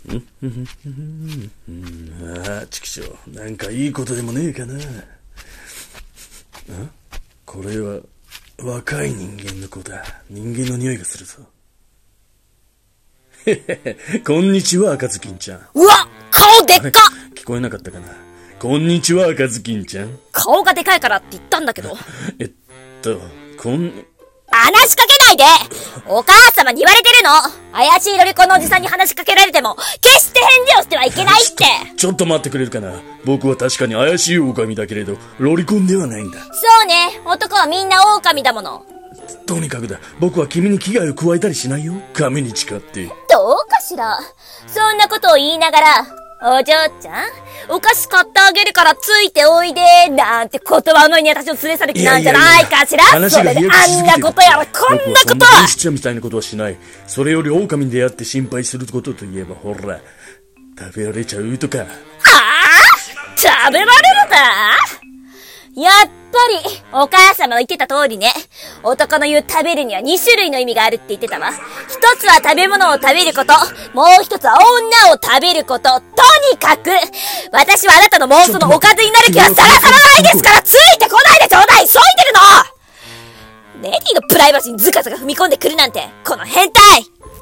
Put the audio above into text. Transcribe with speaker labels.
Speaker 1: ああ、ちくしょう。なんかいいことでもねえかな。これは、若い人間の子だ。人間の匂いがするぞ。へへへ、こんにちは、赤ずきんちゃん。
Speaker 2: うわ、顔でっか。
Speaker 1: 聞こえなかったかな。こんにちは、赤ずきんちゃん。
Speaker 2: 顔がでかいからって言ったんだけど。話しかけないで。お母様に言われてるの。怪しいロリコンのおじさんに話しかけられても決して返事をしてはいけないって。
Speaker 1: ちょっと待ってくれるかな。僕は確かに怪しい狼だけれどロリコンではないんだ。
Speaker 2: そうね、男はみんな狼だもの。
Speaker 1: とにかくだ、僕は君に危害を加えたりしないよ。神に誓って。
Speaker 2: どうかしら。そんなことを言いながら、お嬢ちゃん、お菓子買ってあげるからついておいで、なんて言葉のように私を連れ去る気なんじゃないかしら。
Speaker 1: 話が飛躍しすぎてる。
Speaker 2: それであんなことやらこんなことは。
Speaker 1: 僕はそんなちゃんみたいなことはしない。それより狼に出会って心配することといえば、ほら、食べられちゃうとか。
Speaker 2: ああ、食べられるだ。やっぱり、お母様の言ってた通りね。男の言う食べるには2種類の意味があるって言ってたわ。一つは食べ物を食べること。もう一つは女を食べること。とにかく、私はあなたの妄想のおかずになる気はさらさらないですから、ついてこないでちょうだい。急いでるの。レディのプライバシーにズカズカ踏み込んでくるなんて、この変態。